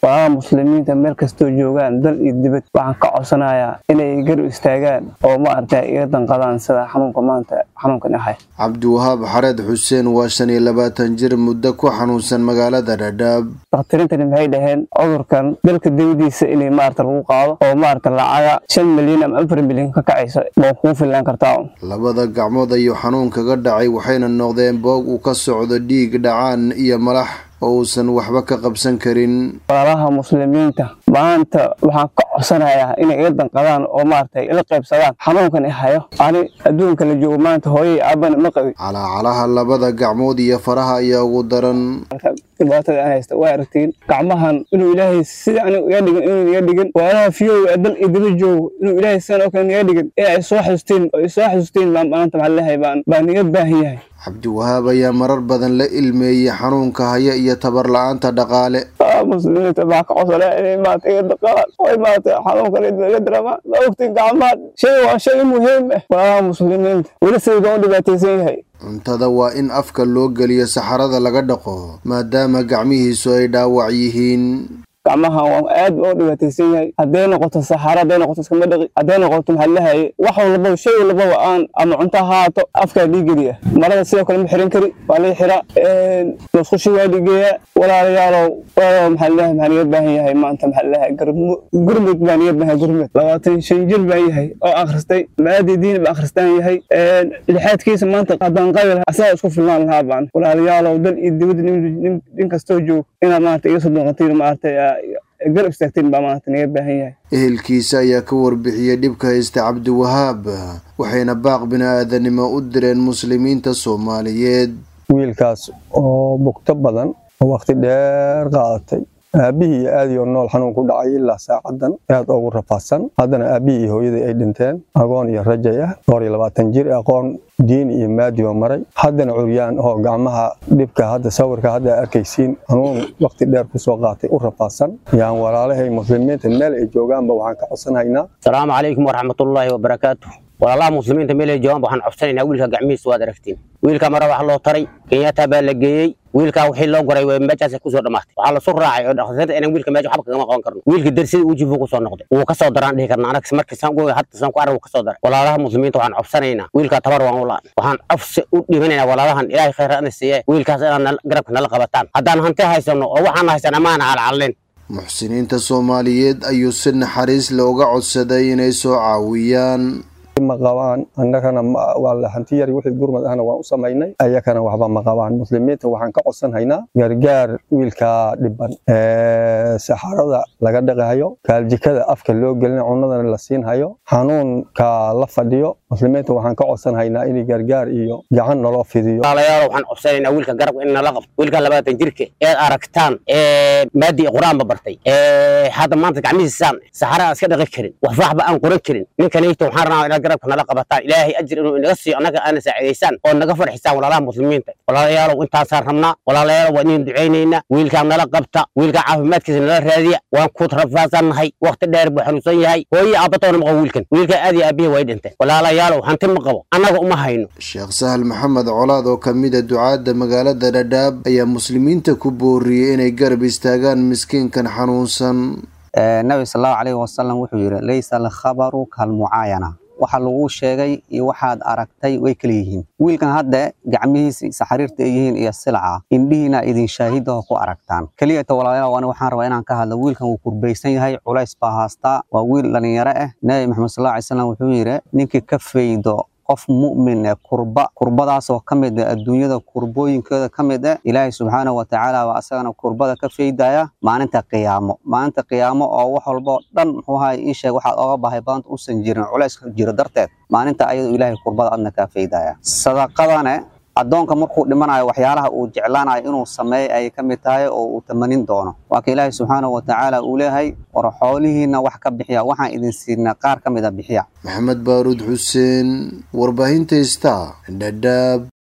muslimiinta meel kastoo joogaan dal iyo dibad waxaan ka codsanayaa inay garab istaagaan oo ma aragtay iga danqadaan sida xanuunka maanta xanuunkan ahay. Cabdiwahaab Xareed Xuseen waa 25 jir muddo ku xanuunsan magaalada Dhadhaab. Dhaqtarintani waxay dhaheen cudurkan dalka dawladiisa inay ma aragtay lagu qaado oo ma aragtay lacaga 5 milyan ama 4 milyan ka kacayso oo ku filan kartaa. Labada gacmood ayuu xanuun kaga dhacay waxayna noqdeen boog uu ka socdo dhiig dhacaan iyo malax oo uusan waxba ka qabsan karin. walaalaha muslimiinta maanta waxaan ka codsanayaa inay iga danqadaan oo ma aragtay ila qaybsadaan xanuunkan hayo ani adduunka la joogo maanta hooyay aaban ma qabin. Calaacalaha labada gacmood iyo faraha ayaa ugu daran. dhibaatada aan haysto waa aragtiin gacmahan inuu ilaahay sida anigu iga dhigin inuu iga dhigin walaalaha fiyow dal idila joogo inuu ilaahay sida oo kale iga dhigin ay soo xusteen maanta maxaa leeyahay baan iga baahan yahay. Cabdiwahaab ayaa marar badan la ilmeeyay xanuunka haya iyo tabar la'aanta dhaqaale. muslimiinta baa ka codsanaya inay maanta iga dhaqaan oo maanta xanuunkan iga drama la ogtiin gacmaha waa shay muhiim ah. walaalaha muslimiinta weli sidoo dhibaataysan yahay. Cuntada waa in afka loo geliyo saxarada laga dhaqo maadaama gacmihiisu ay dhaawac yihiin. gacmaha waa aad u dhibaataysan yahay haday noqoto saxara haday noqoto iskama dhaqi haday noqoto maxaa leeyahay wax walba shay walba aan ama cunto haato afka dhiigeliya marada sidoo kale ma xiran kari waa la xira musqushi waa dhigeeya walaalayaal maxaa leeyahay maxaa iga baahan yahay maanta maxaa leeyahay gurmud baan iga baahan gurmud 25 jir baan yahay oo akhristay maadi diin baan akhristaan yahay lixaadkiisa maanta qadaan qabil asaa isku filan lahaa baan walaalayaal dal iyo dibad nin kastoo joog ina maanta iga soo doonqatiin maartay garab istaagteen baa maanta naga baahan yahay. ehelkiisa ayaa ka warbixiyay dhibka haysta Cabdiwahaab waxayna baaq bini'aadanimo u direen muslimiinta Soomaaliyeed. wiilkaas oo bugto badan oo waqti dheer qaadatay aabihii aad iyo nool xanuun ku dhacay ilaa saacadan aad ugu rafaadsan haddana aabihii hooyadii ay dhinteen agoon iyo rajay ah 22 jir aqoon diin iyo maadi oo maray haddana curyaan oo gacmaha dhibka hadda sawirka hadda arkaysiin xanuun waqti dheer ku soo qaatay u rafaadsan yaan walaalahay muslimiinta meel ay joogaanba waxaan ka codsanaynaa. Assalaamu calaykum waraxmatullaahi wabarakaatuh. walaalaha muslimiinta meel ay joogaan waxaan codsanaynaa wiilka gacmihiisa waad aragtiin wiilka mara wax loo taray Kenyatta baa la geeyay wiilka wixii loo goray way meeshaas ku soo dhamaatay waxa la soo raacay oo dhaqaaqada inaan wiilka meesha waxba kaga qaban karno wiilka darsiga uu jiifo ku soo noqday uu ka soo daraan dhigi karnaa anaga markii san gooy hadda san ku arag ka soo daray walaalaha muslimiinta waxaan codsanaynaa wiilka tabar waan u laan waxaan afsi u dhibanaynaa walaalahan ilaahay khayr aan siiyay wiilkaas inaan garabka nala qabataan haddaan hanti haysano oo waxaan haysan amaana calcalin. muxsiniinta Soomaaliyeed ayuu si naxariis looga codsaday inay soo caawiyaan. ma qabaan annagana waa la hanti yar wixii gurmad ahna waan u sameeynay ayakana waxba ma qabaan muslimiinta waxaan ka codsanaynaa gargaar wiilka dhiban saxarada laga dhaqayo kaaljikada afka loo gelin cunadana la siin hayo xanuunka la fadhiyo muslimiinta waxaan ka codsanaynaa in gargaar iyo gacan naloo fidiyo. walaalayaal waxaan codsanaynaa wiilka garab in nala qabto wiilka 20 jirka ee aragtaan maadi quraan bartay hadda maanta gacmihiisa saxara iska dhaqi karin waxba aan qoran karin ninkanayto waxaan rabaa garabka nala qabataan ilaahay ajir inuu inaga siiyo anaga aan saacideysaan oo naga farxisaan walaalaha muslimiinta walaalayaal intaas rabnaa walaalayaal waan idin duceynayna wiilka nala qabta wiilka caafimaadkiisa nala raadiya waan ku rafaasanahay waqti dheer buu xanuunsan yahay hooyo aabatoona ma qabo wiilka aad iyo aabihi way dhintay walaalayaal hanti ma qabo anaga uma hayno. Sheekh Sahal Maxamed Colaad oo kamid ah ducaada magaalada Dhadhaab ayaa muslimiinta ku booriyay inay garab istaagaan miskiinkan xanuunsan. nabi sallallahu alayhi wasallam wuxuu yiri laysa al khabaru kal muayana waxa lagu sheegay iyo waxaad aragtay way kala yihiin wiilkan hadda gacmihiisa saxariirta ay yihiin iyo silca indhiina idin shaahido ku aragtaan kaliya walaalayaal waxaan rabaa inaan ka hadlo wiilkan uu kurbaysan yahay culays baa haasta waa wiil dhalinyaro ah nabi maxamed sallallahu alayhi wasallam wuxuu yiri ninkii ka faydo qof mu'min kurbadaas oo kamid ah adduunyada kurbooyinkooda kamid ah ilaahay subhanahu wa ta'ala waa asagana kurbada ka faydaya maalinta qiyaamo oo wax walba dhan wuxuu haay in sheeg waxa oga baahay baanta u san jirin culays jiro darteed maalinta ayadu ilaahay kurbada adna ka faydaya sadaqadana adoonka markuu dhimanayo waxyaalaha uu jeclaanayo inuu sameeyo ay kamid tahay oo uu tamanin doono waa ka ilaahay subhanahu wa ta'ala uu leeyahay war xoolihiina wax ka bixiya waxaan idin siinaa qaar kamid ah bixiya. Maxamed Baaruud Xuseen warbaahinta Star Dhadhaab.